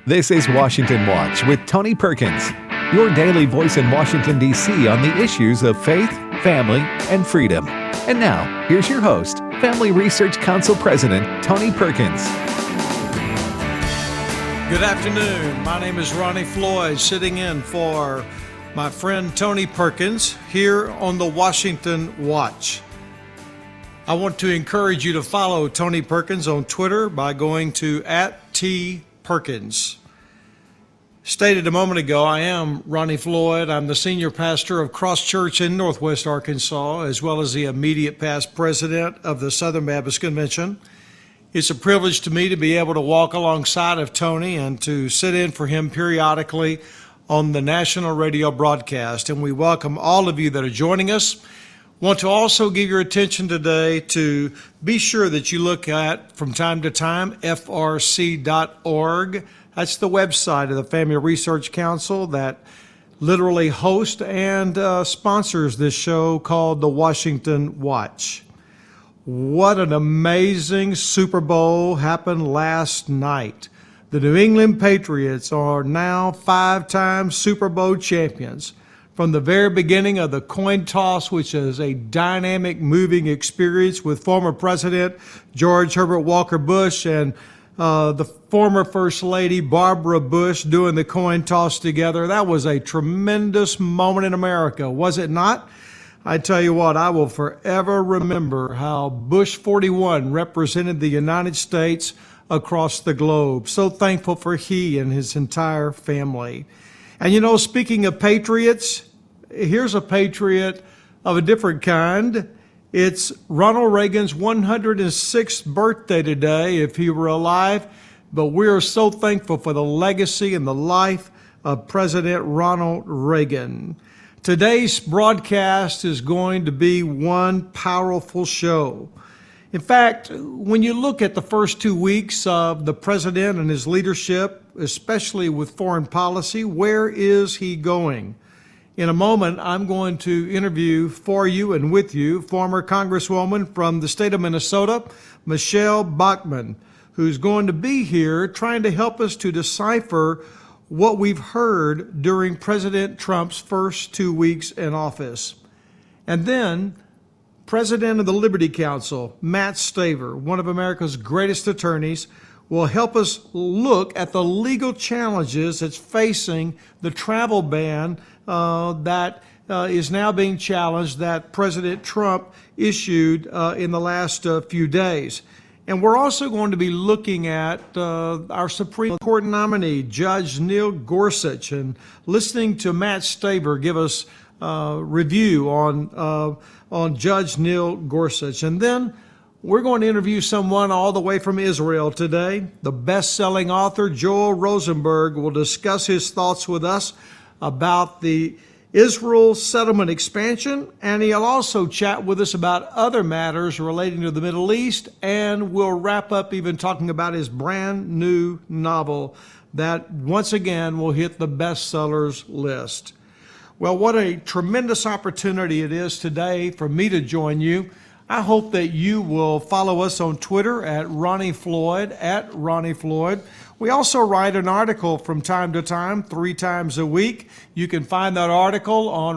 This is Washington Watch with Tony Perkins, your daily voice in Washington, D.C. on the issues of faith, family, and freedom. And now, here's your host, Family Research Council President Tony Perkins. Good afternoon. My name is Ronnie Floyd, sitting in for my friend Tony Perkins here on the Washington Watch. I want to encourage you to follow Tony Perkins on Twitter by going to @TPerkins. Stated a moment ago, I am Ronnie Floyd. I'm the senior pastor of Cross Church in Northwest Arkansas, as well as the immediate past president of the Southern Baptist Convention. It's a privilege to me to be able to walk alongside of Tony and to sit in for him periodically on the national radio broadcast. And we welcome all of you that are joining us. Want to also give your attention today to be sure that you look at, from time to time, frc.org. That's the website of the Family Research Council that literally hosts and sponsors this show called the Washington Watch. What an amazing Super Bowl happened last night. The New England Patriots are now 5-time Super Bowl champions. From the very beginning of the coin toss, which is a dynamic, moving experience with former President George Herbert Walker Bush and the former First Lady Barbara Bush doing the coin toss together. That was a tremendous moment in America, was it not? I tell you what, I will forever remember how Bush 41 represented the United States across the globe. So thankful for he and his entire family. And you know, speaking of patriots, here's a patriot of a different kind. It's Ronald Reagan's 106th birthday today, if he were alive. But we are so thankful for the legacy and the life of President Ronald Reagan. Today's broadcast is going to be one powerful show. In fact, when you look at the first 2 weeks of the president and his leadership, especially with foreign policy, where is he going? In a moment, I'm going to interview for you and with you former Congresswoman from the state of Minnesota, Michelle Bachmann, who's going to be here trying to help us to decipher what we've heard during President Trump's first 2 weeks in office. And then, President of the Liberty Counsel, Matt Staver, one of America's greatest attorneys, will help us look at the legal challenges that's facing the travel ban that is now being challenged that President Trump issued in the last few days. And we're also going to be looking at our Supreme Court nominee, Judge Neil Gorsuch, and listening to Matt Staver give us review on Judge Neil Gorsuch. And then we're going to interview someone all the way from Israel today. The best-selling author, Joel Rosenberg, will discuss his thoughts with us about the Israel settlement expansion, and he'll also chat with us about other matters relating to the Middle East, and we'll wrap up even talking about his brand new novel that once again will hit the bestsellers list. Well, what a tremendous opportunity it is today for me to join you. I hope that you will follow us on Twitter at Ronnie Floyd. We also write an article from time to time, 3 times a week. You can find that article on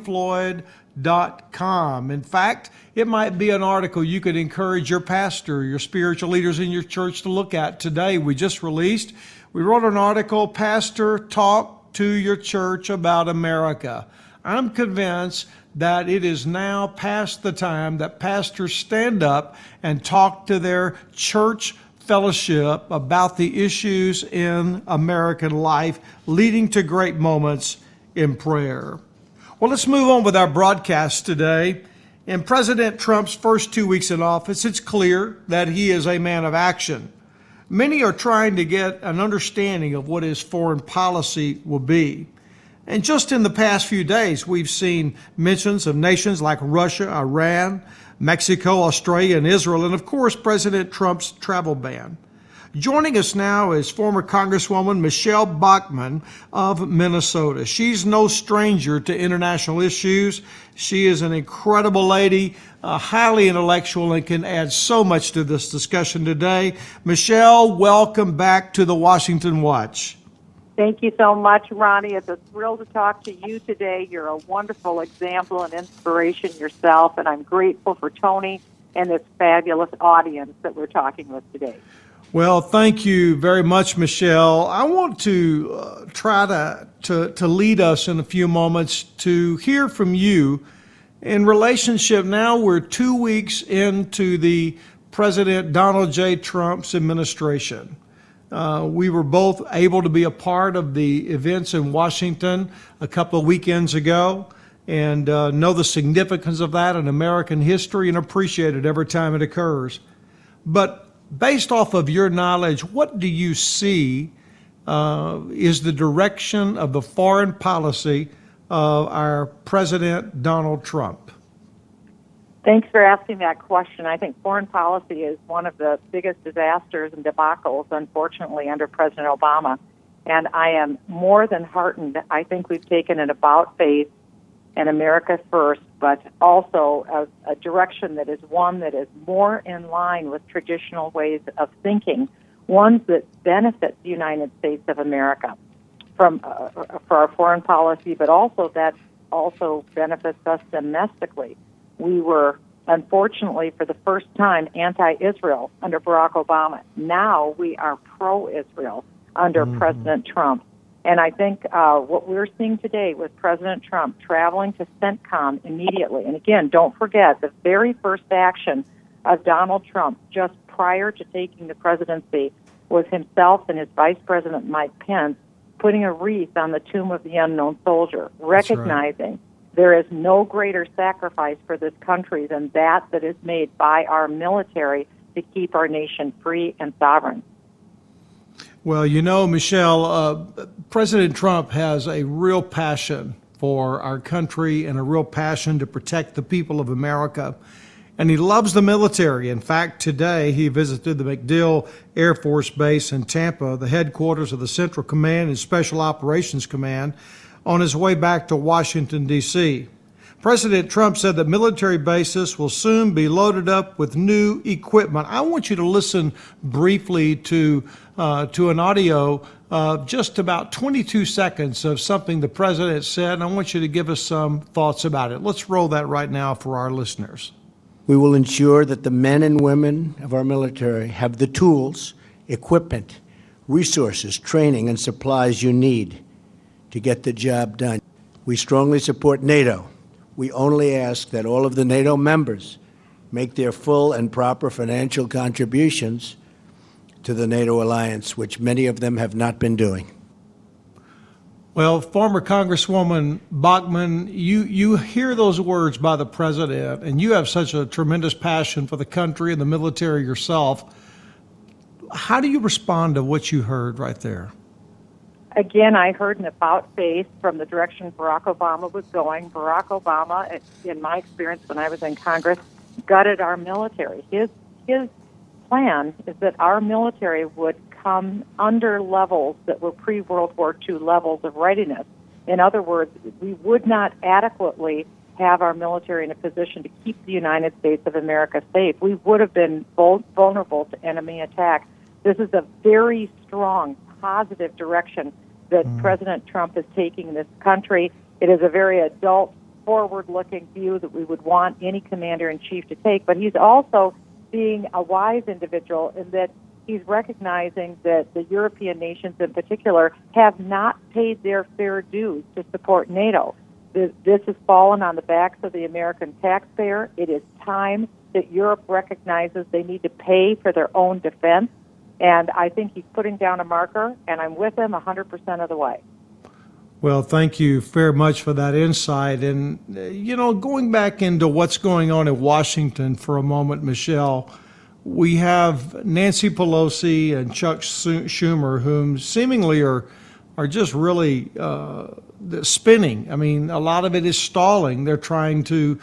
ronniefloyd.com. In fact, it might be an article you could encourage your pastor, your spiritual leaders in your church to look at today. We wrote an article, Pastor, Talk to Your Church About America. I'm convinced that it is now past the time that pastors stand up and talk to their church fellowship about the issues in American life, leading to great moments in prayer. Well, let's move on with our broadcast today. In President Trump's first 2 weeks in office, it's clear that he is a man of action. Many are trying to get an understanding of what his foreign policy will be. And just in the past few days, we've seen mentions of nations like Russia, Iran, Mexico, Australia, and Israel, and of course, President Trump's travel ban. Joining us now is former Congresswoman Michele Bachmann of Minnesota. She's no stranger to international issues. She is an incredible lady, highly intellectual, and can add so much to this discussion today. Michele, welcome back to the Washington Watch. Thank you so much, Ronnie. It's a thrill to talk to you today. You're a wonderful example and inspiration yourself, and I'm grateful for Tony and this fabulous audience that we're talking with today. Well, thank you very much, Michele. I want to try to lead us in a few moments to hear from you in relationship. Now we're 2 weeks into the President Donald J. Trump's administration. We were both able to be a part of the events in Washington a couple of weekends ago and know the significance of that in American history and appreciate it every time it occurs. But based off of your knowledge, what do you see is the direction of the foreign policy of our President Donald Trump? Thanks for asking that question. I think foreign policy is one of the biggest disasters and debacles, unfortunately, under President Obama. And I am more than heartened. I think we've taken an about-face and America first, but also a direction that is one that is more in line with traditional ways of thinking, ones that benefit the United States of America for our foreign policy, but also that also benefits us domestically. We were, unfortunately, for the first time, anti-Israel under Barack Obama. Now we are pro-Israel under President Trump. And I think what we're seeing today with President Trump traveling to CENTCOM immediately, and again, don't forget, the very first action of Donald Trump just prior to taking the presidency was himself and his Vice President Mike Pence putting a wreath on the tomb of the unknown soldier, recognizing there is no greater sacrifice for this country than that is made by our military to keep our nation free and sovereign. Well, you know, Michele, President Trump has a real passion for our country and a real passion to protect the people of America. And he loves the military. In fact, today he visited the MacDill Air Force Base in Tampa, the headquarters of the Central Command and Special Operations Command, on his way back to Washington, D.C. President Trump said that military bases will soon be loaded up with new equipment. I want you to listen briefly to an audio of just about 22 seconds of something the president said, and I want you to give us some thoughts about it. Let's roll that right now for our listeners. We will ensure that the men and women of our military have the tools, equipment, resources, training, and supplies you need to get the job done. We strongly support NATO. We only ask that all of the NATO members make their full and proper financial contributions to the NATO alliance, which many of them have not been doing. Well, former Congresswoman Bachmann, you hear those words by the president, and you have such a tremendous passion for the country and the military yourself. How do you respond to what you heard right there? Again, I heard an about-face from the direction Barack Obama was going. Barack Obama, in my experience when I was in Congress, gutted our military. His plan is that our military would come under levels that were pre-World War II levels of readiness. In other words, we would not adequately have our military in a position to keep the United States of America safe. We would have been vulnerable to enemy attack. This is a very strong, positive direction that President Trump is taking in this country. It is a very adult, forward-looking view that we would want any commander-in-chief to take, but he's also being a wise individual in that he's recognizing that the European nations in particular have not paid their fair dues to support NATO. This has fallen on the backs of the American taxpayer. It is time that Europe recognizes they need to pay for their own defense. And I think he's putting down a marker, and I'm with him 100% of the way. Well, thank you very much for that insight. And, going back into what's going on in Washington for a moment, Michele, we have Nancy Pelosi and Chuck Schumer, whom seemingly are just really spinning. I mean, a lot of it is stalling. They're trying to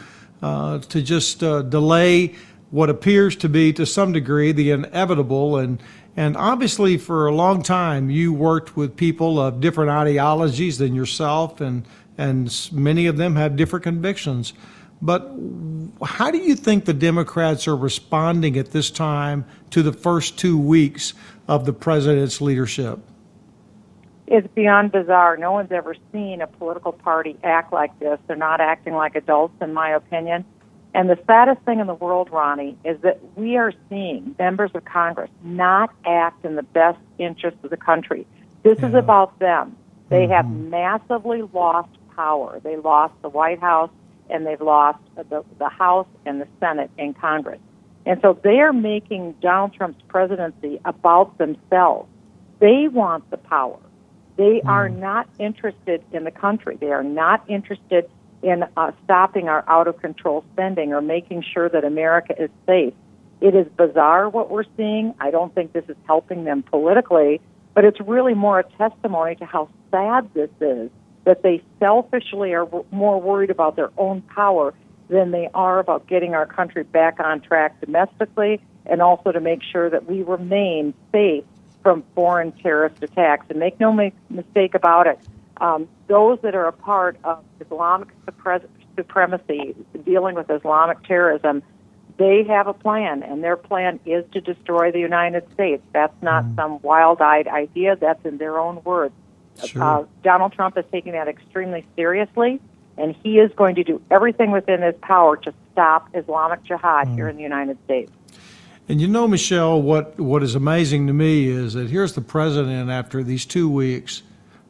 just delay what appears to be, to some degree, the inevitable. And And obviously, for a long time, you worked with people of different ideologies than yourself, and many of them have different convictions. But how do you think the Democrats are responding at this time to the first 2 weeks of the president's leadership? It's beyond bizarre. No one's ever seen a political party act like this. They're not acting like adults, in my opinion. And the saddest thing in the world, Ronnie, is that we are seeing members of Congress not act in the best interest of the country. This is about them. They have massively lost power. They lost the White House, and they've lost the House and the Senate and Congress. And so they are making Donald Trump's presidency about themselves. They want the power. They are not interested in the country. They are not interested in stopping our out-of-control spending or making sure that America is safe. It is bizarre what we're seeing. I don't think this is helping them politically, but it's really more a testimony to how sad this is, that they selfishly are more worried about their own power than they are about getting our country back on track domestically, and also to make sure that we remain safe from foreign terrorist attacks. And make no mistake about it, those that are a part of Islamic supremacy, dealing with Islamic terrorism, they have a plan, and their plan is to destroy the United States. That's not some wild-eyed idea. That's in their own words. Sure. Donald Trump is taking that extremely seriously, and he is going to do everything within his power to stop Islamic Jihad here in the United States. And you know, Michelle, what is amazing to me is that here's the president after these 2 weeks,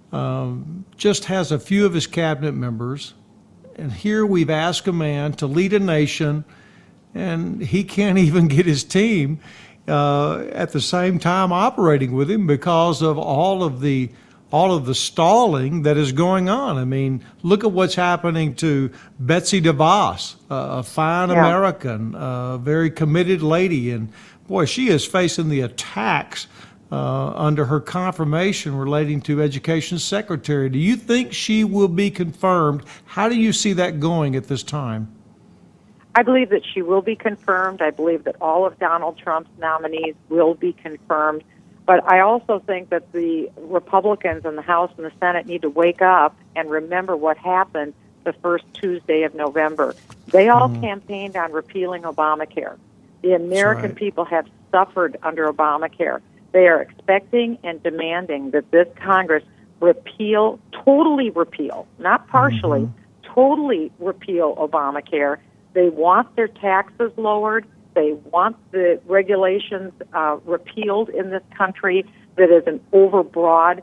just has a few of his cabinet members, and here we've asked a man to lead a nation, and he can't even get his team at the same time operating with him because of all of the stalling that is going on. I mean, look at what's happening to Betsy DeVos, a fine American, a very committed lady. And boy, she is facing the attacks under her confirmation relating to Education Secretary. Do you think she will be confirmed? How do you see that going at this time? I believe that she will be confirmed. I believe that all of Donald Trump's nominees will be confirmed. But I also think that the Republicans in the House and the Senate need to wake up and remember what happened the first Tuesday of November. They all campaigned on repealing Obamacare. The American people have suffered under Obamacare. They are expecting and demanding that this Congress totally repeal, not partially, totally repeal Obamacare. They want their taxes lowered. They want the regulations repealed in this country that is an overbroad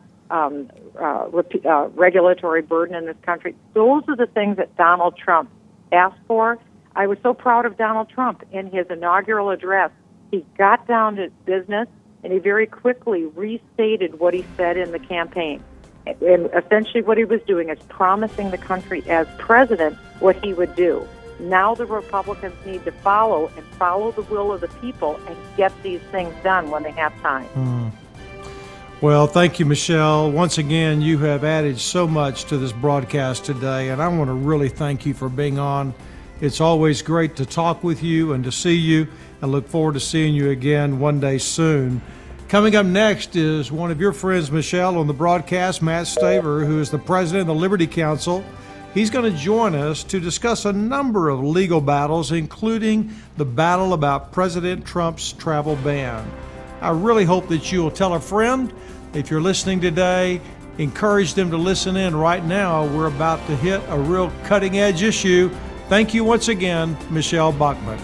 regulatory burden in this country. Those are the things that Donald Trump asked for. I was so proud of Donald Trump in his inaugural address. He got down to business, and he very quickly restated what he said in the campaign. And essentially what he was doing is promising the country as president what he would do. Now the Republicans need to follow the will of the people and get these things done when they have time. Well, thank you, Michelle. Once again, you have added so much to this broadcast today, and I want to really thank you for being on. It's always great to talk with you and to see you, and look forward to seeing you again one day soon. Coming up next is one of your friends, Michelle, on the broadcast, Matt Staver, who is the president of the Liberty Counsel. He's going to join us to discuss a number of legal battles, including the battle about President Trump's travel ban. I really hope that you will tell a friend. If you're listening today, encourage them to listen in right now. We're about to hit a real cutting-edge issue. Thank you once again, Michelle Bachmann.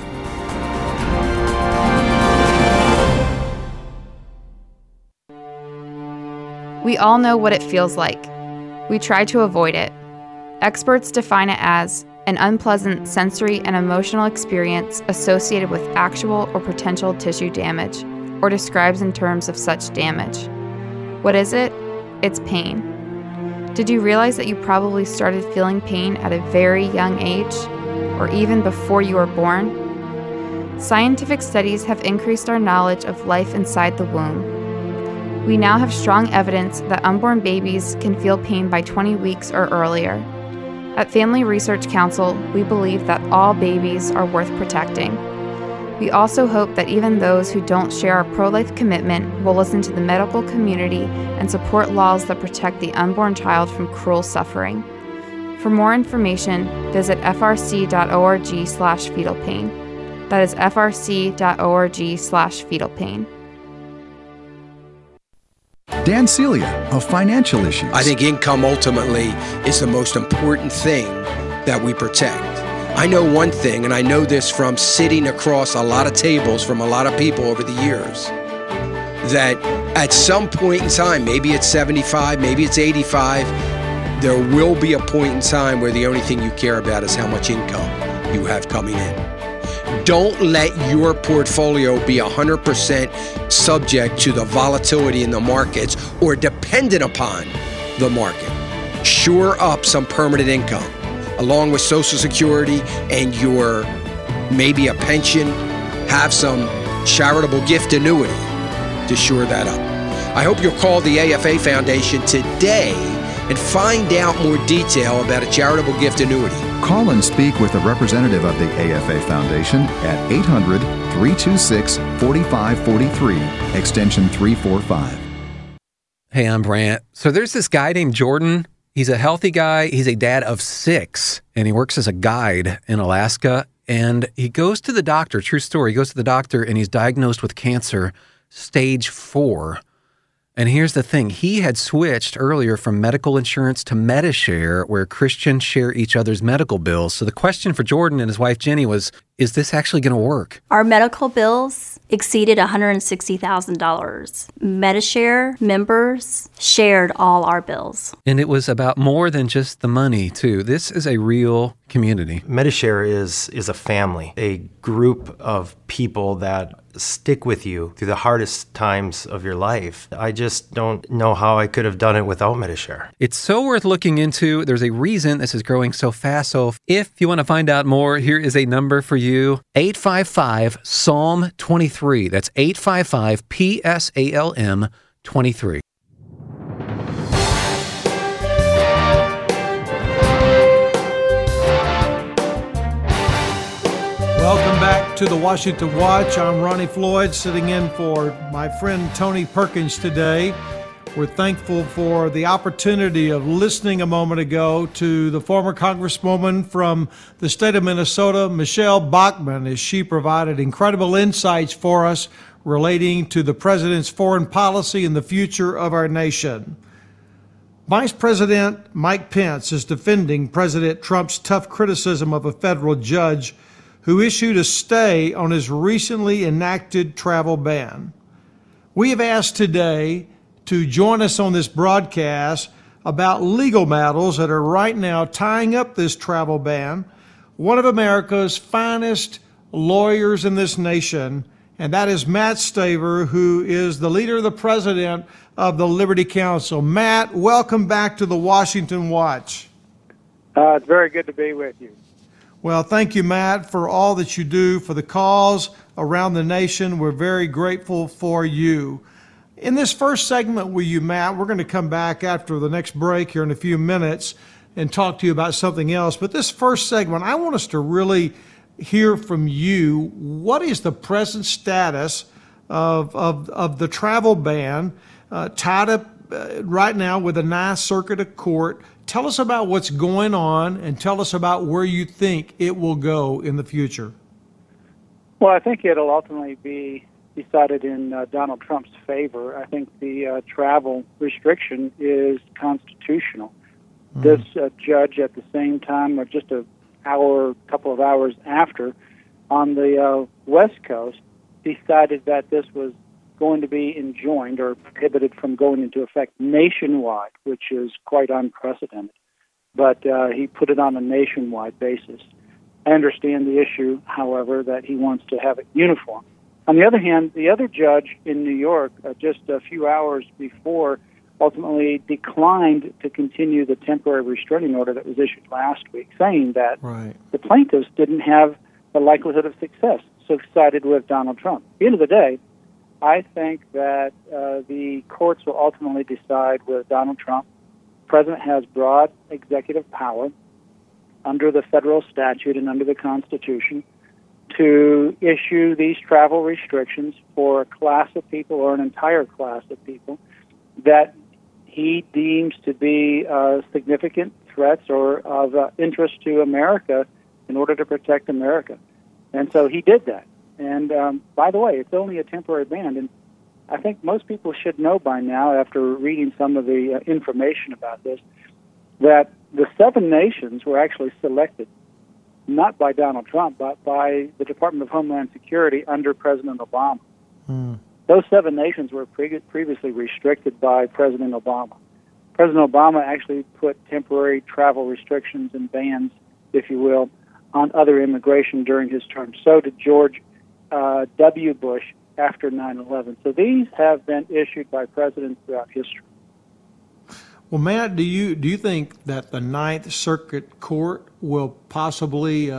We all know what it feels like. We try to avoid it. Experts define it as an unpleasant sensory and emotional experience associated with actual or potential tissue damage, or describes in terms of such damage. What is it? It's pain. Did you realize that you probably started feeling pain at a very young age, or even before you were born? Scientific studies have increased our knowledge of life inside the womb. We now have strong evidence that unborn babies can feel pain by 20 weeks or earlier. At Family Research Council, we believe that all babies are worth protecting. We also hope that even those who don't share our pro-life commitment will listen to the medical community and support laws that protect the unborn child from cruel suffering. For more information, visit frc.org/fetal pain. That is frc.org/fetal pain. Dan Celia of Financial Issues. I think income ultimately is the most important thing that we protect. I know one thing, and I know this from sitting across a lot of tables from a lot of people over the years, that at some point in time, maybe it's 75, maybe it's 85, there will be a point in time where the only thing you care about is how much income you have coming in. Don't let your portfolio be 100% subject to the volatility in the markets or dependent upon the market. Shore up some permanent income, along with Social Security and your maybe a pension. Have some charitable gift annuity to shore that up. I hope you'll call the AFA Foundation today and find out more detail about a charitable gift annuity. Call and speak with a representative of the AFA Foundation at 800-326-4543, extension 345. Hey, I'm Brant. So there's this guy named Jordan. He's a healthy guy. He's a dad of 6, and he works as a guide in Alaska. And he goes to the doctor, true story, he goes to the doctor and he's diagnosed with cancer, stage 4. And here's the thing. He had switched earlier from medical insurance to Medi-Share, where Christians share each other's medical bills. So the question for Jordan and his wife, Jenny, was, is this actually going to work? Our medical bills exceeded $160,000. Medi-Share members shared all our bills. And it was about more than just the money, too. This is a real community. Medi-Share is a family, a group of people that stick with you through the hardest times of your life. I just don't know how I could have done it without Medi-Share. It's so worth looking into. There's a reason this is growing so fast. So if you want to find out more, here is a number for you. 855-PSALM-23. That's 855-PSALM-23. Welcome back to the Washington Watch. I'm Ronnie Floyd, sitting in for my friend Tony Perkins today. We're thankful for the opportunity of listening a moment ago to the former Congresswoman from the state of Minnesota, Michelle Bachmann, as she provided incredible insights for us relating to the president's foreign policy and the future of our nation. Vice President Mike Pence is defending President Trump's tough criticism of a federal judge who issued a stay on his recently enacted travel ban. We have asked today to join us on this broadcast about legal matters that are right now tying up this travel ban, one of America's finest lawyers in this nation, and that is Matt Staver, who is the leader of the president of the Liberty Counsel. Matt, welcome back to the Washington Watch. It's very good to be with you. Well, thank you, Matt, for all that you do for the cause around the nation. We're very grateful for you. In this first segment with you, Matt, we're going to come back after the next break here in a few minutes and talk to you about something else. But this first segment, I want us to really hear from you. What is the present status of the travel ban tied up right now with the Ninth Circuit of Court? Tell us about what's going on and tell us about where you think it will go in the future. Well, I think it'll ultimately be decided in Donald Trump's favor. I think the travel restriction is constitutional. This judge at the same time, or just a couple of hours after, on the West Coast, decided that this was going to be enjoined or prohibited from going into effect nationwide, which is quite unprecedented. But he put it on a nationwide basis. I understand the issue, however, that he wants to have it uniform. On the other hand, the other judge in New York, just a few hours before, ultimately declined to continue the temporary restraining order that was issued last week, saying that the plaintiffs didn't have the likelihood of success, so sided with Donald Trump. At the end of the day, I think that the courts will ultimately decide with Donald Trump. The president has broad executive power under the federal statute and under the Constitution to issue these travel restrictions for a class of people or an entire class of people that he deems to be significant threats or of interest to America in order to protect America. And so he did that. And by the way, it's only a temporary ban. And I think most people should know by now, after reading some of the information about this, that the 7 nations were actually selected not by Donald Trump, but by the Department of Homeland Security under President Obama. Those 7 nations were previously restricted by President Obama. President Obama actually put temporary travel restrictions and bans, if you will, on other immigration during his term. So did George W. Bush after 9/11. So these have been issued by presidents throughout history. Well, Matt, do you think that the Ninth Circuit Court will possibly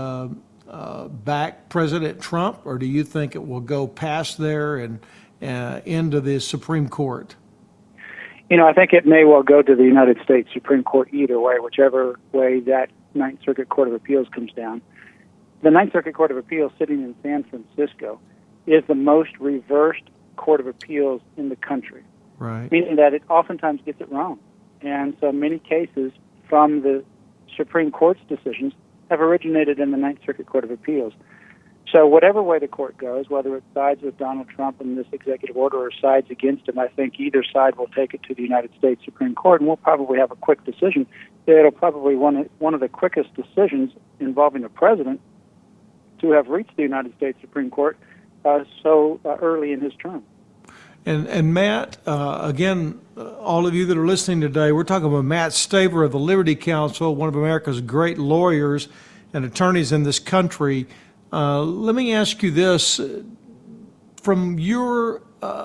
back President Trump, or do you think it will go past there and into the Supreme Court? You know, I think it may well go to the United States Supreme Court either way, whichever way that Ninth Circuit Court of Appeals comes down. The Ninth Circuit Court of Appeals, sitting in San Francisco, is the most reversed Court of Appeals in the country, right? Meaning that it oftentimes gets it wrong. And so many cases from the Supreme Court's decisions have originated in the Ninth Circuit Court of Appeals. So whatever way the court goes, whether it sides with Donald Trump in this executive order or sides against him, I think either side will take it to the United States Supreme Court, and we'll probably have a quick decision. It'll probably one of the quickest decisions involving a president to have reached the United States Supreme Court so early in his term. And Matt, again, all of you that are listening today, we're talking about Matt Staver of the Liberty Counsel, one of America's great lawyers and attorneys in this country. Let me ask you this. From your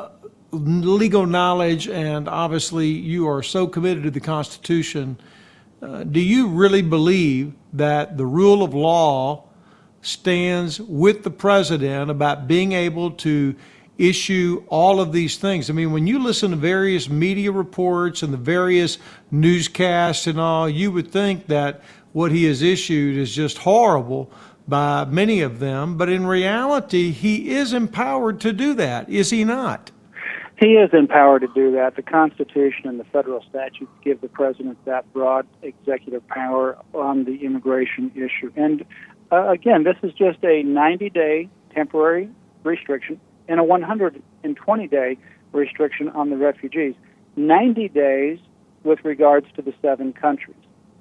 legal knowledge, and obviously you are so committed to the Constitution, do you really believe that the rule of law stands with the president about being able to issue all of these things? I mean, when you listen to various media reports and the various newscasts and all, you would think that what he has issued is just horrible by many of them, but in reality, he is empowered to do that, is he not? He is empowered to do that. The Constitution and the federal statutes give the president that broad executive power on the immigration issue. And again, this is just a 90-day temporary restriction and a 120-day restriction on the refugees. 90 days with regards to the 7 countries.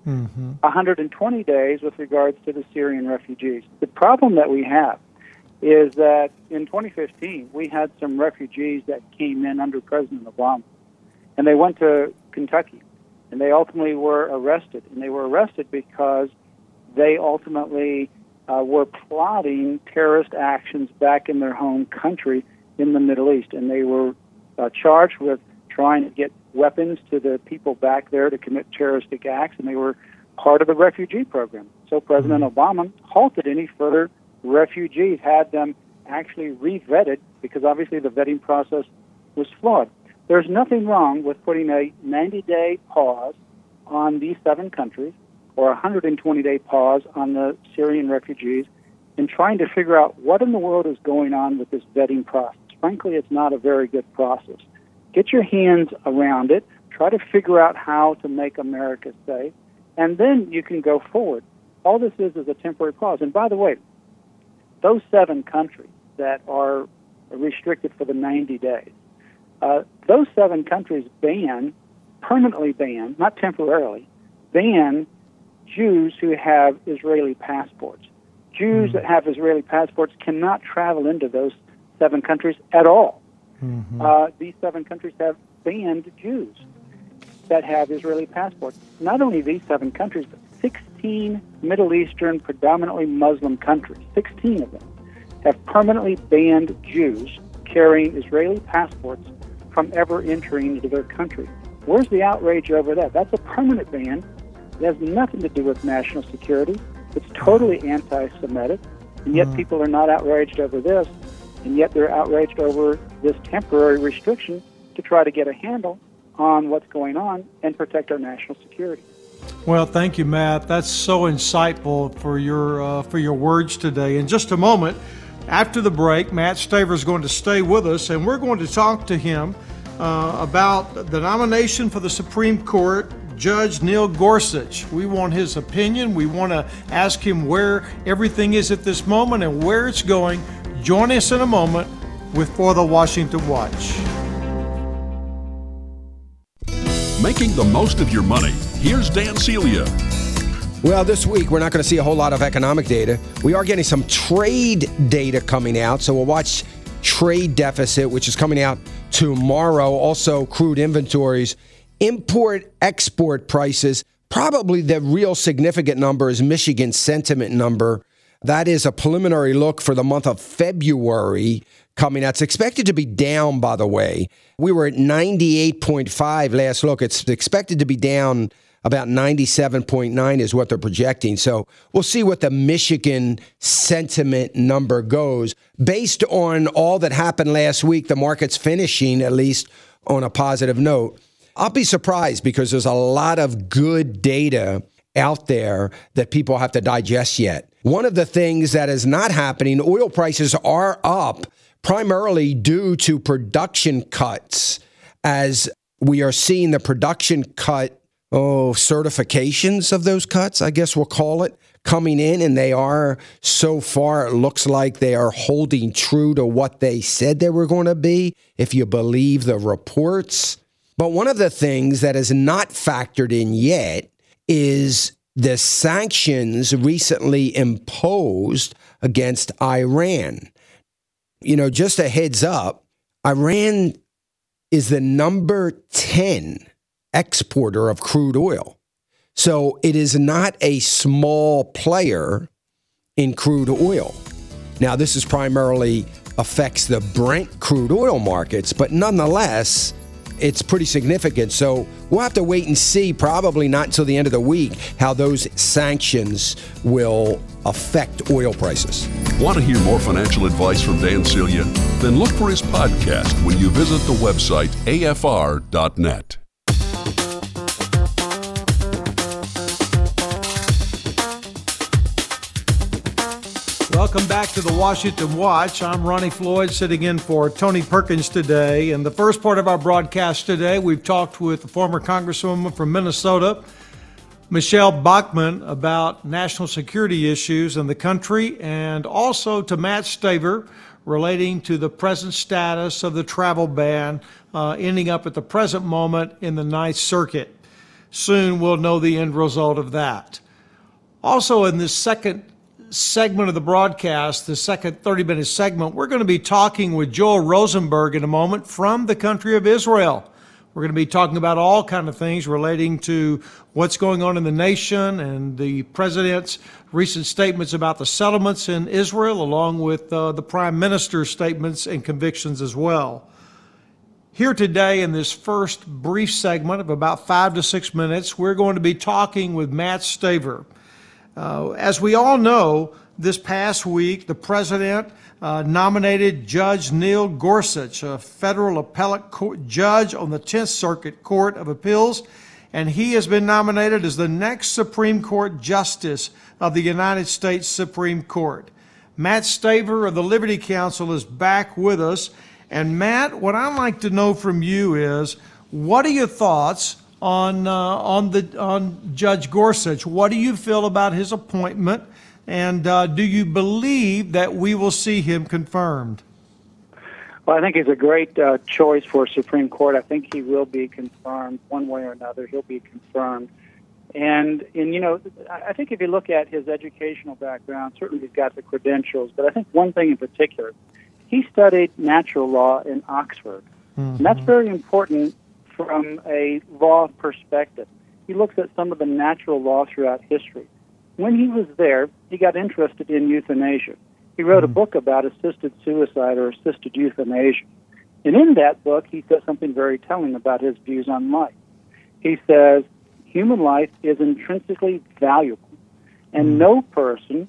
120 days with regards to the Syrian refugees. The problem that we have is that in 2015, we had some refugees that came in under President Obama, and they went to Kentucky, and they ultimately were arrested. And they were arrested because they ultimately were plotting terrorist actions back in their home country in the Middle East, and they were charged with trying to get weapons to the people back there to commit terroristic acts, and they were part of the refugee program. So President Obama halted any further refugees, had them actually re-vetted, because obviously the vetting process was flawed. There's nothing wrong with putting a 90-day pause on these 7 countries or a 120-day pause on the Syrian refugees and trying to figure out what in the world is going on with this vetting process. Frankly, it's not a very good process. Get your hands around it. Try to figure out how to make America safe, and then you can go forward. All this is a temporary pause. And by the way, those 7 countries that are restricted for the 90 days, those 7 countries permanently ban, not temporarily, ban Jews who have Israeli passports. Jews that have Israeli passports cannot travel into those 7 countries at all. These 7 countries have banned Jews that have Israeli passports. Not only these 7 countries, but 16 Middle Eastern, predominantly Muslim countries, 16 of them, have permanently banned Jews carrying Israeli passports from ever entering into their country. Where's the outrage over that? That's a permanent ban. It has nothing to do with national security. It's totally anti-Semitic, and yet people are not outraged over this, and yet they're outraged over this temporary restriction to try to get a handle on what's going on and protect our national security. Well, thank you, Matt. That's so insightful for your words today. In just a moment, after the break, Matt Staver is going to stay with us, and we're going to talk to him about the nomination for the Supreme Court, Judge Neil Gorsuch. We want his opinion. We want to ask him where everything is at this moment and where it's going. Join us in a moment with For the Washington Watch. Making the most of your money. Here's Dan Celia. Well, this week we're not going to see a whole lot of economic data. We are getting some trade data coming out, so we'll watch trade deficit, which is coming out tomorrow. Also, crude inventories, import-export prices. Probably the real significant number is Michigan sentiment number. That is a preliminary look for the month of February coming out. It's expected to be down, by the way. We were at 98.5 last look. It's expected to be down about 97.9 is what they're projecting. So we'll see what the Michigan sentiment number goes. Based on all that happened last week, the market's finishing at least on a positive note. I'll be surprised because there's a lot of good data out there that people have to digest yet. One of the things that is not happening, oil prices are up primarily due to production cuts, as we are seeing the production cut certifications of those cuts, I guess we'll call it, coming in, and they are, so far, it looks like they are holding true to what they said they were going to be, if you believe the reports. But one of the things that is not factored in yet is the sanctions recently imposed against Iran. You know, just a heads up, Iran is the number 10 exporter of crude oil. So it is not a small player in crude oil. Now, this is primarily affects the Brent crude oil markets, but nonetheless, it's pretty significant. So we'll have to wait and see, probably not until the end of the week, how those sanctions will affect oil prices. Want to hear more financial advice from Dan Celia? Then look for his podcast when you visit the website afr.net. Welcome back to the Washington Watch. I'm Ronnie Floyd, sitting in for Tony Perkins today. In the first part of our broadcast today, we've talked with the former Congresswoman from Minnesota, Michelle Bachmann, about national security issues in the country, and also to Matt Staver relating to the present status of the travel ban ending up at the present moment in the Ninth Circuit. Soon we'll know the end result of that. Also, in this second segment of the broadcast, the second 30-minute segment, we're going to be talking with Joel Rosenberg in a moment from the country of Israel. We're going to be talking about all kinds of things relating to what's going on in the nation and the president's recent statements about the settlements in Israel, along with the prime minister's statements and convictions as well. Here today in this first brief segment of about 5 to 6 minutes, we're going to be talking with Matt Staver. As we all know, this past week, the president nominated Judge Neil Gorsuch, a federal appellate court judge on the 10th Circuit Court of Appeals, and he has been nominated as the next Supreme Court Justice of the United States Supreme Court. Matt Staver of the Liberty Counsel is back with us. And Matt, what I'd like to know from you is, what are your thoughts on Judge Gorsuch? What do you feel about his appointment, and do you believe that we will see him confirmed? Well, I think he's a great choice for Supreme Court. I think he will be confirmed one way or another. He'll be confirmed. And you know, I think if you look at his educational background, certainly he's got the credentials, but I think one thing in particular, he studied natural law in Oxford. Mm-hmm. And that's very important from a law perspective. He looks at some of the natural law throughout history. When he was there, he got interested in euthanasia. He wrote a book about assisted suicide or assisted euthanasia. And in that book, he says something very telling about his views on life. He says, human life is intrinsically valuable, and no private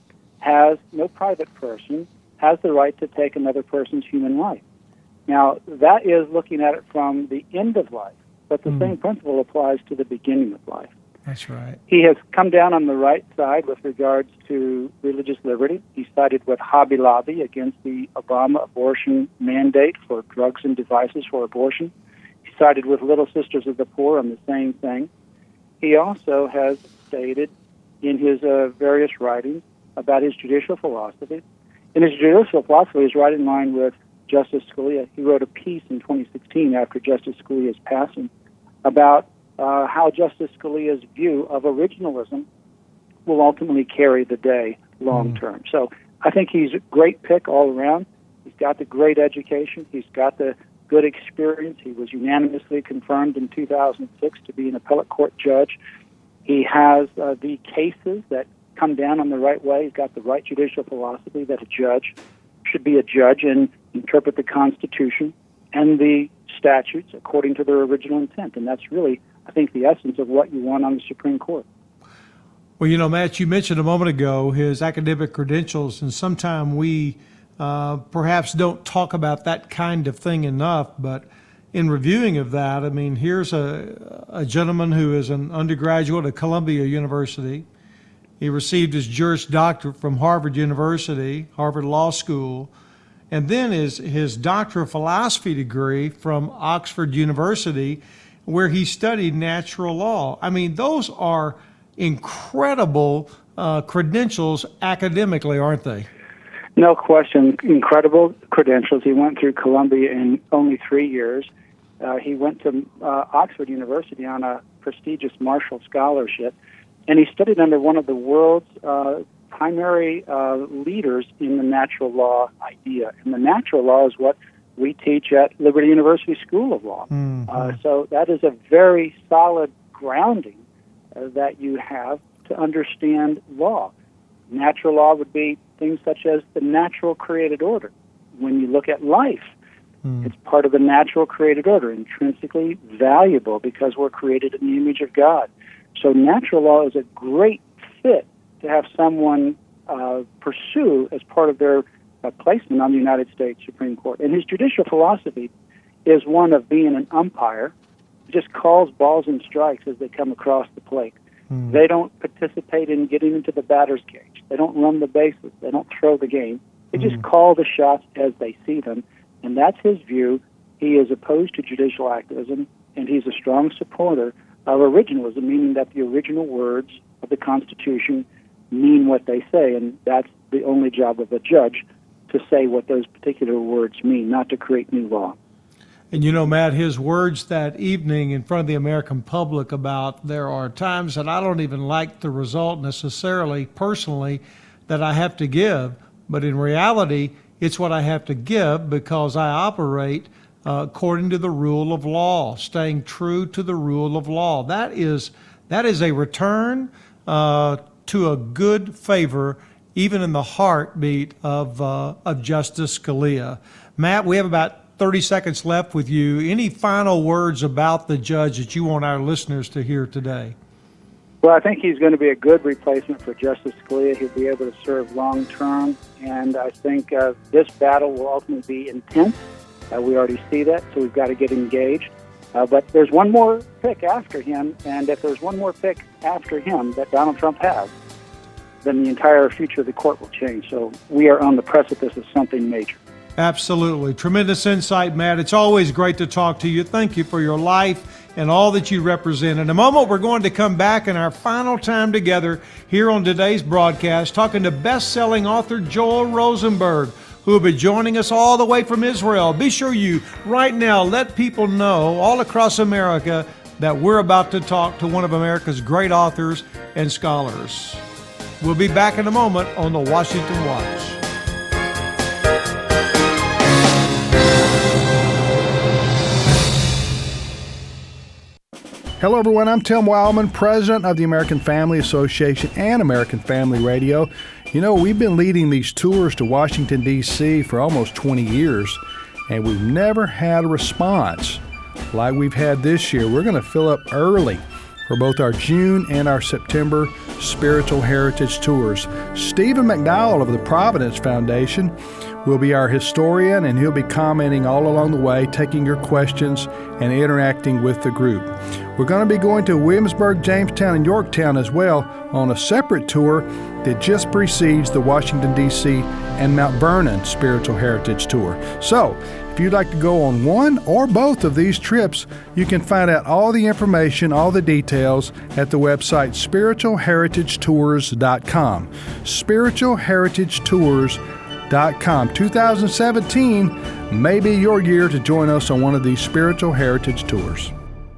person has the right to take another person's human life. Now, that is looking at it from the end of life, but the same principle applies to the beginning of life. That's right. He has come down on the right side with regards to religious liberty. He sided with Hobby Lobby against the Obama abortion mandate for drugs and devices for abortion. He sided with Little Sisters of the Poor on the same thing. He also has stated in his various writings about his judicial philosophy. And his judicial philosophy is right in line with Justice Scalia. He wrote a piece in 2016 after Justice Scalia's passing about how Justice Scalia's view of originalism will ultimately carry the day long term. So I think he's a great pick all around. He's got the great education. He's got the good experience. He was unanimously confirmed in 2006 to be an appellate court judge. He has the cases that come down on the right way. He's got the right judicial philosophy that a judge should be a judge and interpret the Constitution and the statutes according to their original intent. And that's really, I think, the essence of what you want on the Supreme Court. Well, you know, Matt, you mentioned a moment ago his academic credentials, and sometimes we perhaps don't talk about that kind of thing enough, but in reviewing of that, I mean, here's a gentleman who is an undergraduate at Columbia University. He received his Juris Doctorate from Harvard University, Harvard Law School, and then his Doctor of Philosophy degree from Oxford University, where he studied natural law. I mean, those are incredible credentials academically, aren't they? No question. Incredible credentials. He went through Columbia in only 3 years. He went to Oxford University on a prestigious Marshall Scholarship, and he studied under one of the world's primary leaders in the natural law idea. And the natural law is what we teach at Liberty University School of Law. So that is a very solid grounding that you have to understand law. Natural law would be things such as the natural created order. When you look at life, it's part of the natural created order, intrinsically valuable because we're created in the image of God. So natural law is a great fit to have someone pursue as part of their placement on the United States Supreme Court. And his judicial philosophy is one of being an umpire. He just calls balls and strikes as they come across the plate. They don't participate in getting into the batter's cage. They don't run the bases. They don't throw the game. They just call the shots as they see them. And that's his view. He is opposed to judicial activism, and he's a strong supporter of originalism, meaning that the original words of the Constitution mean what they say, and that's the only job of a judge, to say what those particular words mean, not to create new law. And you know, Matt, his words that evening in front of the American public about there are times that I don't even like the result necessarily, personally, that I have to give, but in reality, it's what I have to give because I operate according to the rule of law, staying true to the rule of law. That is a return to a good favor, even in the heartbeat of Justice Scalia. Matt, we have about 30 seconds left with you. Any final words about the judge that you want our listeners to hear today? Well, I think he's going to be a good replacement for Justice Scalia. He'll be able to serve long term, and I think this battle will ultimately be intense. We already see that, so we've got to get engaged. But there's one more pick after him, and if there's one more pick after him that Donald Trump has, then the entire future of the court will change. So we are on the precipice of something major. Absolutely. Tremendous insight, Matt. It's always great to talk to you. Thank you for your life and all that you represent. In a moment, we're going to come back in our final time together here on today's broadcast, talking to best-selling author Joel Rosenberg, who will be joining us all the way from Israel. Be sure you, right now, let people know all across America that we're about to talk to one of America's great authors and scholars. We'll be back in a moment on the Washington Watch. Hello, everyone. I'm Tim Wildman, president of the American Family Association and American Family Radio. You know, we've been leading these tours to Washington, D.C. for almost 20 years, and we've never had a response like we've had this year. We're going to fill up early for both our June and our September Spiritual Heritage Tours. Stephen McDowell of the Providence Foundation will be our historian, and he'll be commenting all along the way, taking your questions and interacting with the group. We're going to be going to Williamsburg, Jamestown, and Yorktown as well on a separate tour that just precedes the Washington, D.C. and Mount Vernon Spiritual Heritage Tour. So, if you'd like to go on one or both of these trips, you can find out all the information, all the details at the website spiritualheritagetours.com. spiritualheritagetours.com. 2017 may be your year to join us on one of these spiritual heritage tours.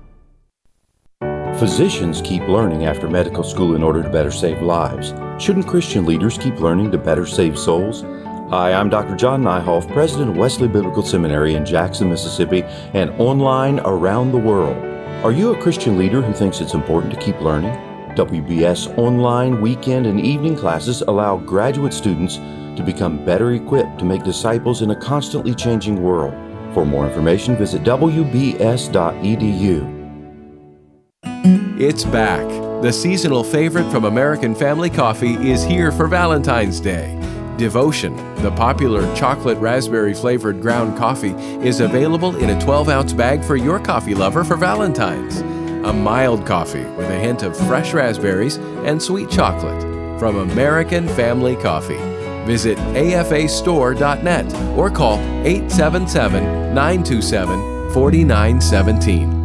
Physicians keep learning after medical school in order to better save lives. Shouldn't Christian leaders keep learning to better save souls? Hi, I'm Dr. John Nyhoff, president of Wesley Biblical Seminary in Jackson, Mississippi, and online around the world. Are you a Christian leader who thinks it's important to keep learning? WBS online weekend and evening classes allow graduate students to become better equipped to make disciples in a constantly changing world. For more information, visit wbs.edu. It's back. The seasonal favorite from American Family Coffee is here for Valentine's Day. Devotion, the popular chocolate raspberry flavored ground coffee, is available in a 12-ounce bag for your coffee lover for Valentine's. A mild coffee with a hint of fresh raspberries and sweet chocolate from American Family Coffee. Visit afastore.net or call 877-927-4917.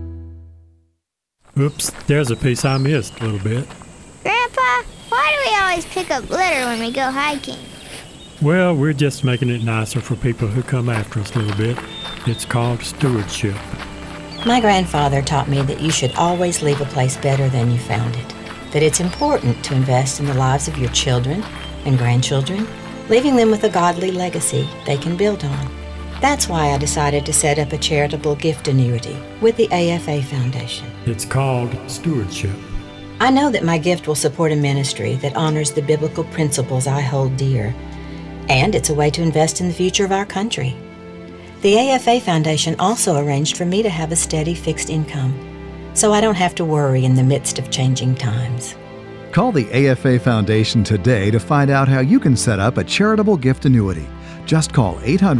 Oops, there's a piece I missed a little bit. Grandpa, why do we always pick up litter when we go hiking? Well, we're just making it nicer for people who come after us a little bit. It's called stewardship. My grandfather taught me that you should always leave a place better than you found it. That it's important to invest in the lives of your children and grandchildren, leaving them with a godly legacy they can build on. That's why I decided to set up a charitable gift annuity with the AFA Foundation. It's called stewardship. I know that my gift will support a ministry that honors the biblical principles I hold dear, and it's a way to invest in the future of our country. The AFA Foundation also arranged for me to have a steady fixed income, so I don't have to worry in the midst of changing times. Call the AFA Foundation today to find out how you can set up a charitable gift annuity. Just call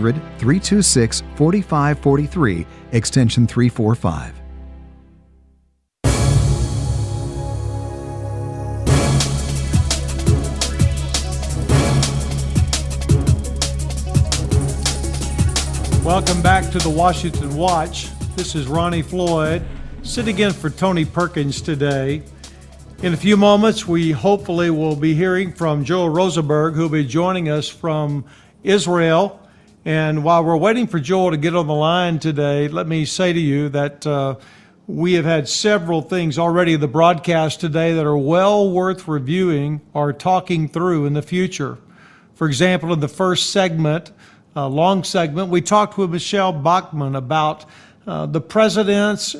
800-326-4543, extension 345. Welcome back to the Washington Watch. This is Ronnie Floyd, sitting in for Tony Perkins today. In a few moments, we hopefully will be hearing from Joel Rosenberg, who will be joining us from Israel. And while we're waiting for Joel to get on the line today, let me say to you that we have had several things already in the broadcast today that are well worth reviewing or talking through in the future. For example, in the first segment, long segment, we talked with Michelle Bachmann about the president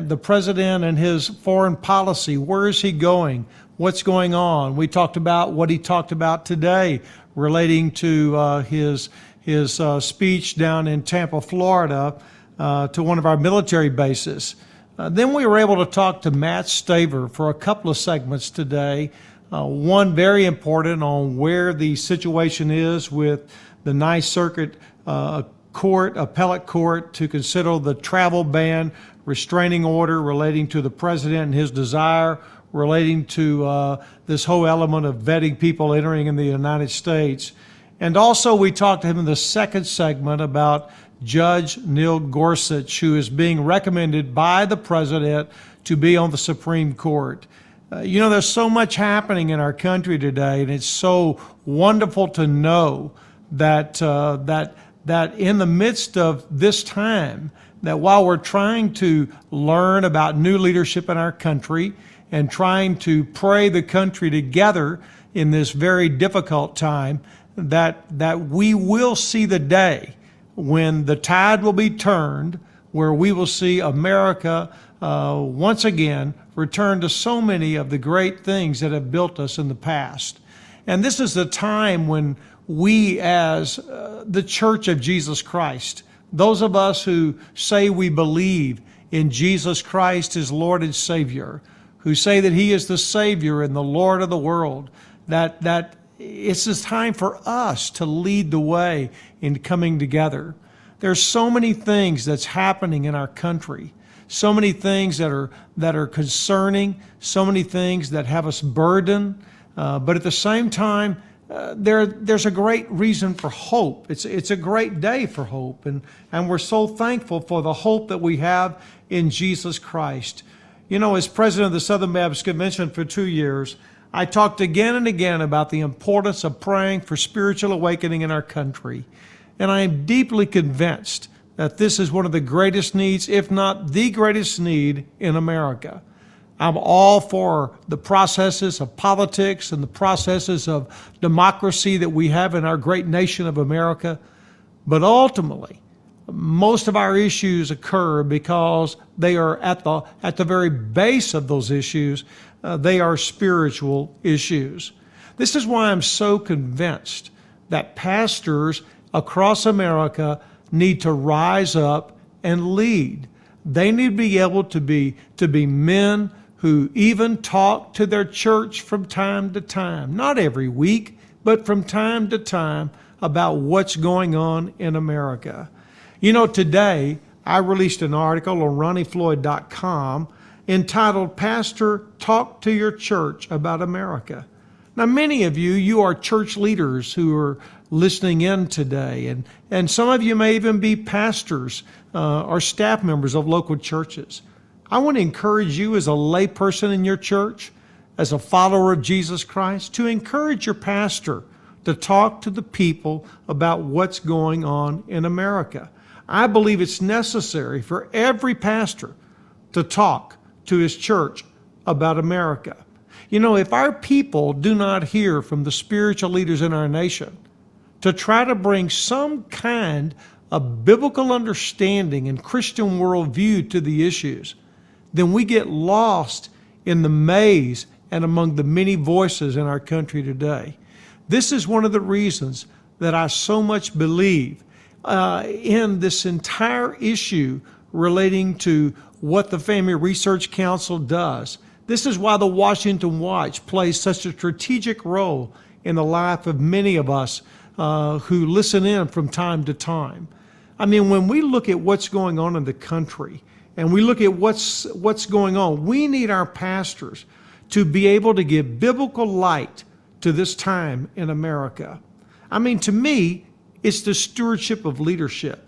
and his foreign policy. Where is he going? What's going on? We talked about what he talked about today relating to his speech down in Tampa, Florida, to one of our military bases. Then we were able to talk to Matt Staver for a couple of segments today. One very important on where the situation is with the Ninth Circuit appellate court to consider the travel ban restraining order relating to the president and his desire relating to this whole element of vetting people entering in the United States. And also we talked to him in the second segment about Judge Neil Gorsuch, who is being recommended by the president to be on the Supreme Court. There's so much happening in our country today, and it's so wonderful to know that in the midst of this time, that while we're trying to learn about new leadership in our country and trying to pray the country together in this very difficult time, that we will see the day when the tide will be turned, where we will see America once again return to so many of the great things that have built us in the past. And this is the time when we, as the Church of Jesus Christ, those of us who say we believe in Jesus Christ as Lord and Savior, who say that He is the Savior and the Lord of the world, that it's this time for us to lead the way in coming together. There's so many things that's happening in our country, so many things that are concerning, so many things that have us burdened, but at the same time, there's a great reason for hope. It's a great day for hope, and we're so thankful for the hope that we have in Jesus Christ. You know, as president of the Southern Baptist Convention for 2 years, I talked again and again about the importance of praying for spiritual awakening in our country. And I am deeply convinced that this is one of the greatest needs, if not the greatest need in America. I'm all for the processes of politics and the processes of democracy that we have in our great nation of America. But ultimately, most of our issues occur because they are at the very base of those issues. They are spiritual issues. This is why I'm so convinced that pastors across America need to rise up and lead. They need to be able to be men who even talk to their church from time to time, not every week, but from time to time about what's going on in America. You know, today I released an article on RonnieFloyd.com entitled, Pastor, Talk to Your Church About America. Now, many of you are church leaders who are listening in today, and some of you may even be pastors or staff members of local churches. I want to encourage you as a layperson in your church, as a follower of Jesus Christ, to encourage your pastor to talk to the people about what's going on in America. I believe it's necessary for every pastor to talk to his church about America. You know, if our people do not hear from the spiritual leaders in our nation to try to bring some kind of biblical understanding and Christian worldview to the issues, then we get lost in the maze and among the many voices in our country today. This is one of the reasons that I so much believe in this entire issue relating to what the Family Research Council does. This is why the Washington Watch plays such a strategic role in the life of many of us who listen in from time to time. I mean, when we look at what's going on in the country and we look at what's going on, we need our pastors to be able to give biblical light to this time in America. I mean, to me, it's the stewardship of leadership.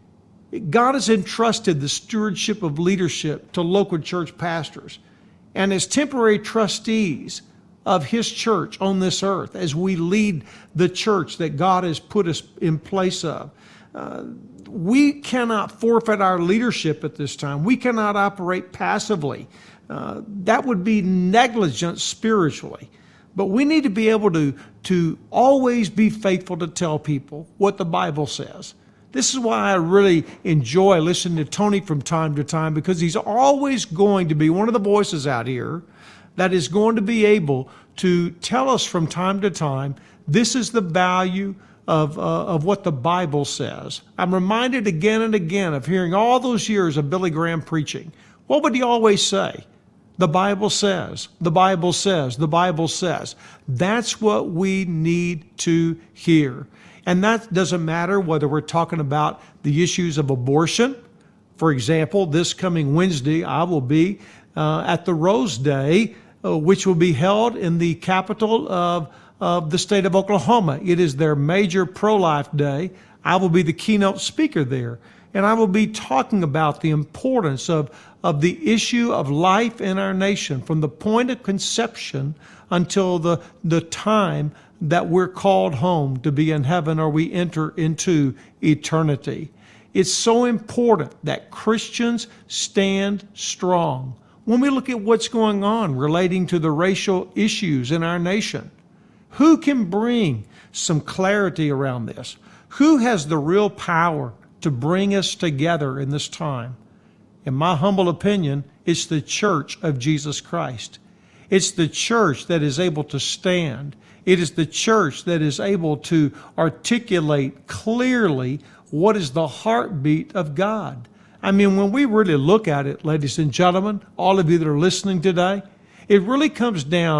God has entrusted the stewardship of leadership to local church pastors and as temporary trustees of His church on this earth as we lead the church that God has put us in place of. We cannot forfeit our leadership at this time. We cannot operate passively. That would be negligence spiritually. But we need to be able to always be faithful to tell people what the Bible says. This is why I really enjoy listening to Tony from time to time, because he's always going to be one of the voices out here that is going to be able to tell us from time to time, this is the value of what the Bible says. I'm reminded again and again of hearing all those years of Billy Graham preaching. What would he always say? The Bible says, the Bible says, the Bible says. That's what we need to hear. And that doesn't matter whether we're talking about the issues of abortion. For example, this coming Wednesday, I will be at the Rose Day, which will be held in the capital of the state of Oklahoma. It is their major pro-life day. I will be the keynote speaker there. And I will be talking about the importance of the issue of life in our nation from the point of conception until the time that we're called home to be in heaven or we enter into eternity. It's so important that Christians stand strong. When we look at what's going on relating to the racial issues in our nation, who can bring some clarity around this? Who has the real power to bring us together in this time? In my humble opinion, it's the church of Jesus Christ. It's the church that is able to stand. It is the church that is able to articulate clearly what is the heartbeat of God. I mean, when we really look at it, ladies and gentlemen, all of you that are listening today, it really comes down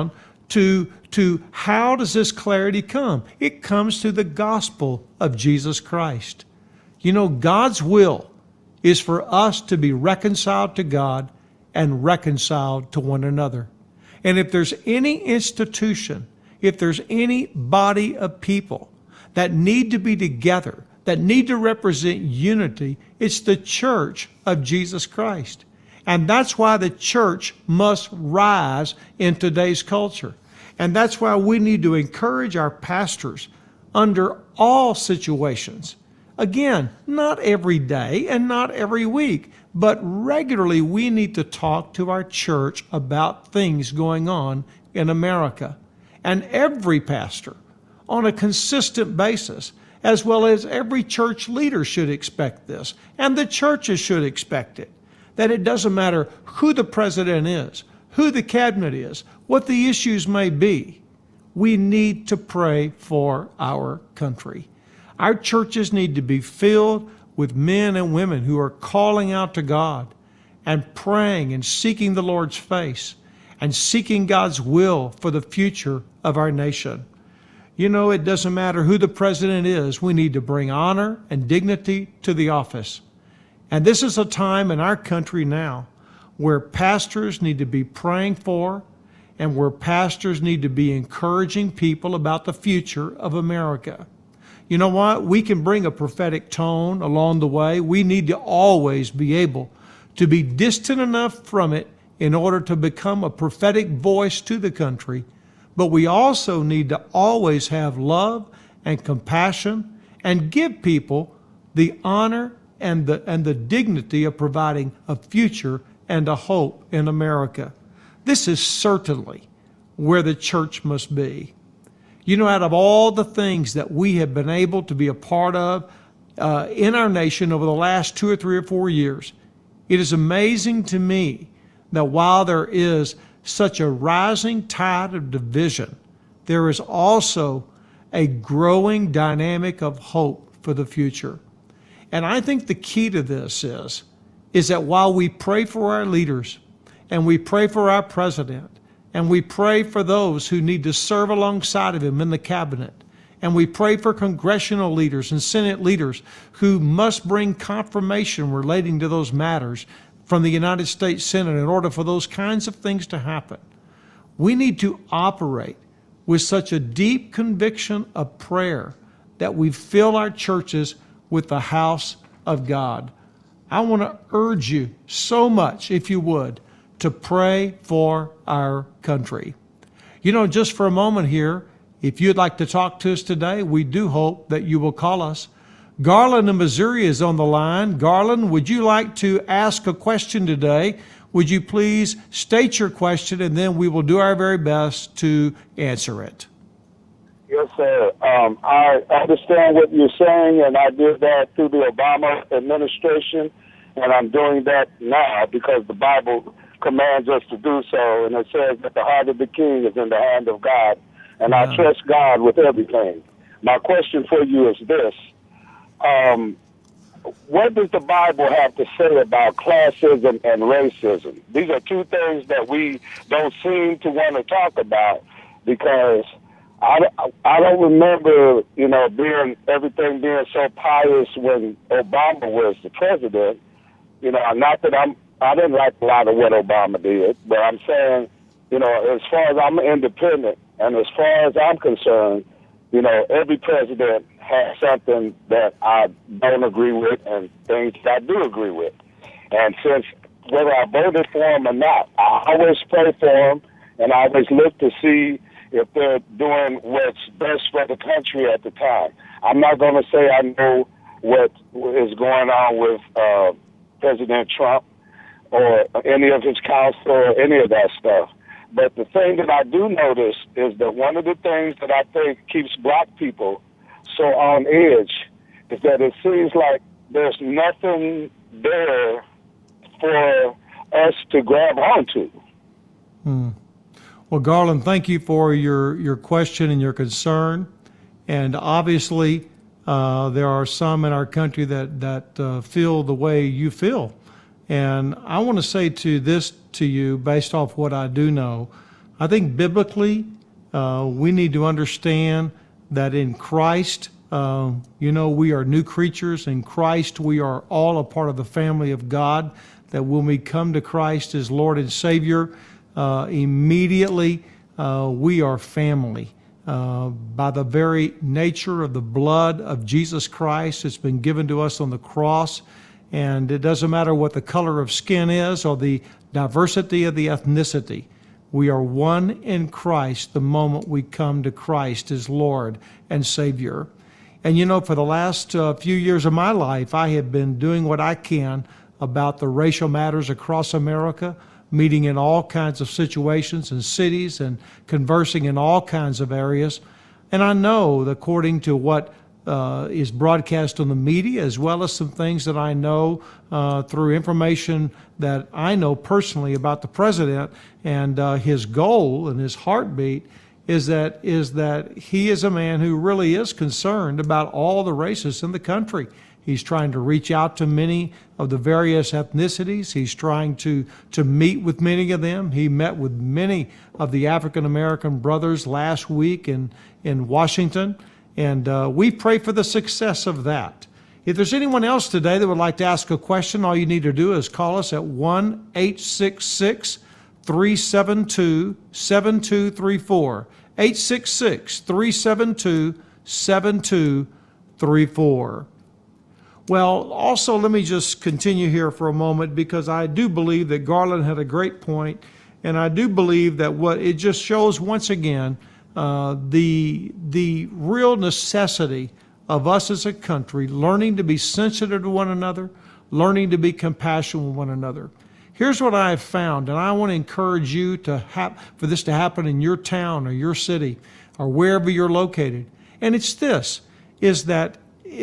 to how does this clarity come? It comes through the gospel of Jesus Christ. You know, God's will is for us to be reconciled to God and reconciled to one another. And if there's any institution, if there's any body of people that need to be together, that need to represent unity, it's the church of Jesus Christ. And that's why the church must rise in today's culture. And that's why we need to encourage our pastors under all situations. Again, not every day and not every week, but regularly we need to talk to our church about things going on in America. And every pastor, on a consistent basis, as well as every church leader, should expect this. And the churches should expect it. That it doesn't matter who the president is, who the cabinet is, what the issues may be. We need to pray for our country. Our churches need to be filled with men and women who are calling out to God and praying and seeking the Lord's face and seeking God's will for the future of our nation. You know, it doesn't matter who the president is. We need to bring honor and dignity to the office. And this is a time in our country now where pastors need to be praying for and where pastors need to be encouraging people about the future of America. You know what? We can bring a prophetic tone along the way. We need to always be able to be distant enough from it in order to become a prophetic voice to the country. But we also need to always have love and compassion and give people the honor and the dignity of providing a future and a hope in America. This is certainly where the church must be. You know, out of all the things that we have been able to be a part of in our nation over the last 2 or 3 or 4 years, it is amazing to me that while there is such a rising tide of division, there is also a growing dynamic of hope for the future. And I think the key to this is that while we pray for our leaders and we pray for our president and we pray for those who need to serve alongside of him in the cabinet, and we pray for congressional leaders and Senate leaders who must bring confirmation relating to those matters from the United States Senate in order for those kinds of things to happen, we need to operate with such a deep conviction of prayer that we fill our churches with the house of God. I want to urge you so much, if you would, to pray for our country. You know, just for a moment here, if you'd like to talk to us today, we do hope that you will call us. Garland in Missouri is on the line. Garland, would you like to ask a question today? Would you please state your question, and then we will do our very best to answer it. Yes, sir. I understand what you're saying, and I did that through the Obama administration, and I'm doing that now because the Bible commands us to do so, and it says that the heart of the king is in the hand of God, and I trust God with everything. My question for you is this. What does the Bible have to say about classism and racism? These are two things that we don't seem to want to talk about because I don't remember, you know, everything being so pious when Obama was the president. You know, not that I didn't like a lot of what Obama did, but I'm saying, you know, as far as I'm independent and as far as I'm concerned, you know, every president has something that I don't agree with and things that I do agree with. And since whether I voted for him or not, I always pray for him and I always look to see if they're doing what's best for the country at the time. I'm not going to say I know what is going on with President Trump or any of his counsel or any of that stuff. But the thing that I do notice is that one of the things that I think keeps black people so on edge is that it seems like there's nothing there for us to grab onto. Well, Garland, thank you for your question and your concern. And obviously, there are some in our country that feel the way you feel. And I want to say to you, based off what I do know, I think biblically, we need to understand that in Christ, we are new creatures. In Christ, we are all a part of the family of God, that when we come to Christ as Lord and Savior, immediately we are family. By the very nature of the blood of Jesus Christ that's been given to us on the cross. And it doesn't matter what the color of skin is or the diversity of the ethnicity. We are one in Christ the moment we come to Christ as Lord and Savior. And for the last few years of my life, I have been doing what I can about the racial matters across America, meeting in all kinds of situations and cities and conversing in all kinds of areas. And I know that according to what is broadcast on the media, as well as some things that I know through information that I know personally about the president, and his goal and his heartbeat is that he is a man who really is concerned about all the races in the country. He's trying to reach out to many of the various ethnicities. He's trying to meet with many of them. He met with many of the African American brothers last week in Washington, and we pray for the success of that. If there's anyone else today that would like to ask a question, all you need to do is call us at 1-866-372-7234. 866-372-7234. Well, also let me just continue here for a moment, because I do believe that Garland had a great point, and I do believe that what it just shows once again the real necessity of us as a country learning to be sensitive to one another, learning to be compassionate with one another. Here's what I have found, and I want to encourage you for this to happen in your town or your city or wherever you're located. And it's this, is that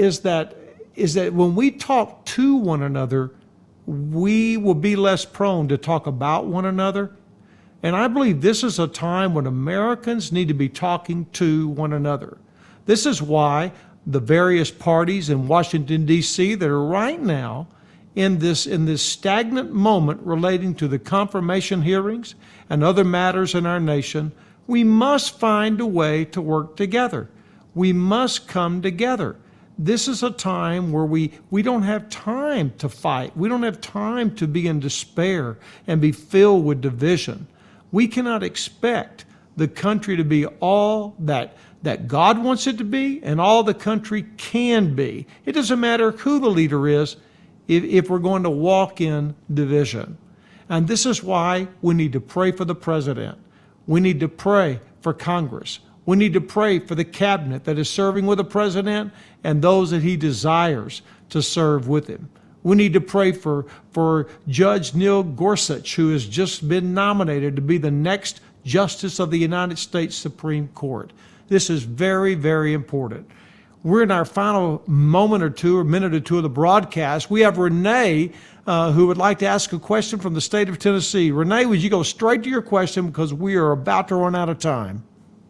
when we talk to one another, we will be less prone to talk about one another. And I believe this is a time when Americans need to be talking to one another. This is why the various parties in Washington, D.C. that are right now in this stagnant moment relating to the confirmation hearings and other matters in our nation, we must find a way to work together. We must come together. This is a time where we don't have time to fight. We don't have time to be in despair and be filled with division. We cannot expect the country to be all that God wants it to be and all the country can be. It doesn't matter who the leader is if we're going to walk in division. And this is why we need to pray for the president. We need to pray for Congress. We need to pray for the cabinet that is serving with the president and those that he desires to serve with him. We need to pray for Judge Neil Gorsuch, who has just been nominated to be the next Justice of the United States Supreme Court. This is very, very important. We're in our final moment or two, or minute or two of the broadcast. We have Renee, who would like to ask a question from the state of Tennessee. Renee, would you go straight to your question, because we are about to run out of time.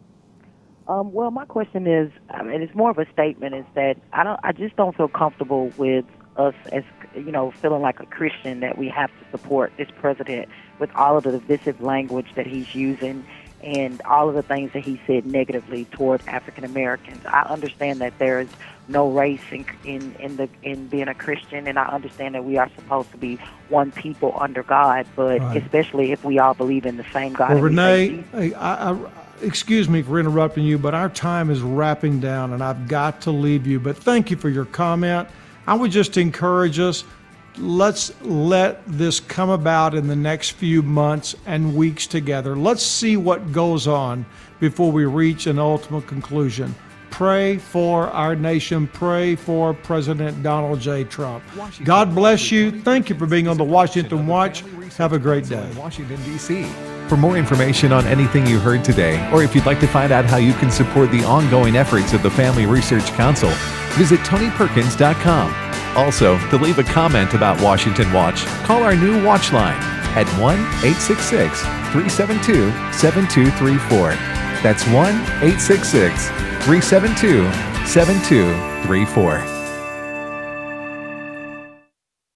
Well, my question is, and it's more of a statement, is that I just don't feel comfortable with us as, feeling like a Christian that we have to support this president with all of the divisive language that he's using and all of the things that he said negatively toward African Americans. I understand that there is no race in being a Christian, and I understand that we are supposed to be one people under God, but right. Especially if we all believe in the same God. Well, Renee, excuse me for interrupting you, but our time is wrapping down, and I've got to leave you. But thank you for your comment. I would just encourage us, let's let this come about in the next few months and weeks together. Let's see what goes on before we reach an ultimate conclusion. Pray for our nation. Pray for President Donald J. Trump. God bless you. Thank you for being on the Washington Watch. Have a great day. Washington, D.C. For more information on anything you heard today, or if you'd like to find out how you can support the ongoing efforts of the Family Research Council, visit TonyPerkins.com. Also, to leave a comment about Washington Watch, call our new Watch line at 1-866-372-7234. That's 1-866-372-7234.